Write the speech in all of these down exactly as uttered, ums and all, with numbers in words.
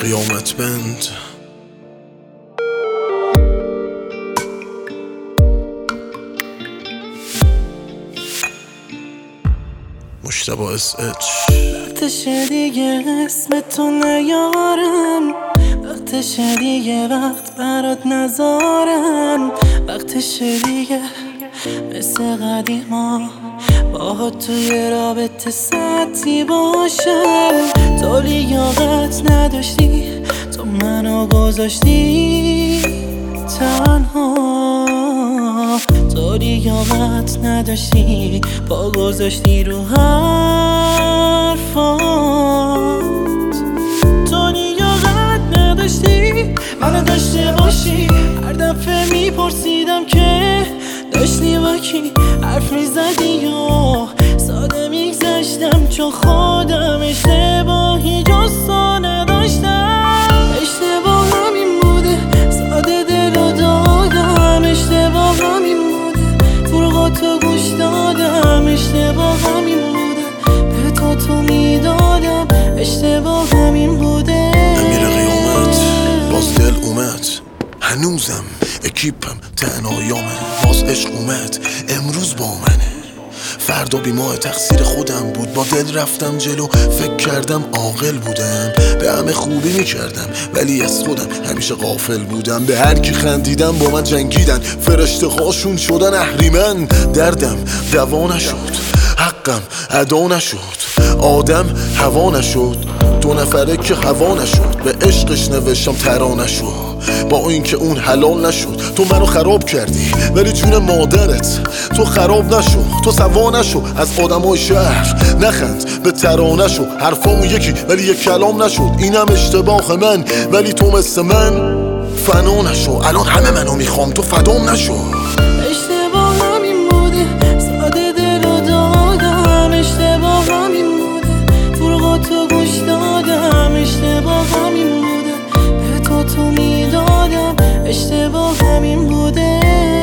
قیامت بند. مشتبه اس اچ. وقتشه دیگه اسم تو نیارم، وقتشه دیگه وقت برات نذارم، وقتشه دیگه مثل قدیما باهات توی رابطه سطحی باشم. تو لیاقت نداشتی، تو منو گذاشتی تنها، تو لیاقت نداشتی، پا گذاشتی رو حرفات. تو لیاقت نداشتی منو داشته باشی، هر دفعه میپرسیدم که داشتی با کی حرف میزدی یا ساده میگذشتم، چون خودم اشتباهی جزا نداشتم. اشتباه همین بوده ساده دلو دادم، اشتباه همین بوده فروغاتو گوش دادم، اشتباه همین بوده به تو تو میدادم، اشتباه همین بوده. امیر قیامت باز دل اومد، هنوزم اکیپم تنهایامه، باز عشق اومد امروز با منه، فردا بی ماه تقصیر خودم بود، با دل رفتم جلو فکر کردم عاقل بودم، به همه خوبی میکردم ولی از خودم همیشه غافل بودم، به هر کی خندیدم با من جنگیدن، فرشته هاشون شدن اهریمن، دردم دوا نشد، حقم ادا نشد، آدم هوا نشد، دو نفره که هوا نشد، به عشقش نوشتم ترانه شد، با اینکه اون حلال نشد. تو منو خراب کردی ولی جون مادرت تو خراب نشو، تو سوا نشو از آدمای شهر، نخند به ترانه شو، حرفامو یکی ولی یک کلام نشد، اینم اشتباه من ولی تو مثل من فنا نشو، الان همه منو میخوام تو فدام نشو. اشتباه همین بوده ساده دلو دادم، اشتباه همین بوده فروغاتو گوش دادم، اشتباه همین بوده به تو تو میدادم، اشتباه همین بوده.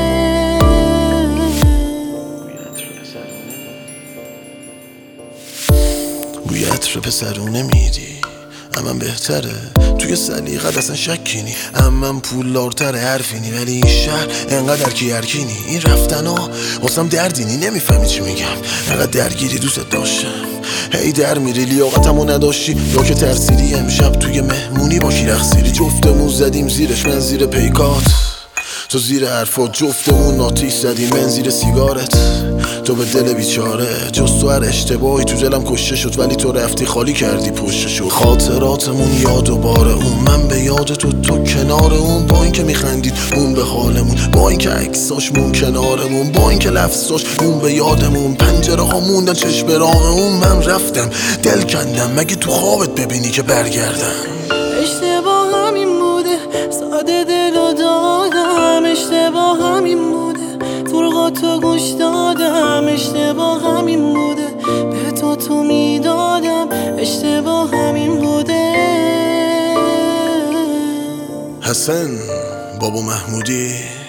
بوی عطر پسرونه میدی امم بهتره، توی سلیقت اصلا شکی نی، امم پولدارتره حرفی نی، ولی این شهر انقدر کی هرکینی، این رفتن ها واسم دردینی، نمیفهمی چی میگم، انقدر درگیری دوست داشتم هی در میری لیاقتمو نداشتی، یا که ترسیدی امشب توی مهمونی با کی رقصیدی، جفتمون زدیم زیرش، من زیر پیکات تو زیر حرفات، جفتمون ناتیش زدیم من زیر سیگارت، تو به دل بیچاره، جز تو هر اشتباهی تو دلم کشته شد، ولی تو رفتی خالی کردی پشتشو، خاطراتمون یاد و بار اون، من به یاد تو تو کنار اون، با اینکه میخندید اون به حالمون، با اینکه عکساشمون کنارمون، با اینکه لفظاش اون به یادمون، پنجره ها موندن چشم راه اون، من رفتم دل کندم مگه تو خوابت ببینی که برگردم. اشتباه همین بوده ساده دلو دادم، اشتباه همین بوده فروغاتو گوش دادم، اشتباه همین بوده به تو تو میدادم، اشتباه همین بوده. حسن بابا محمودی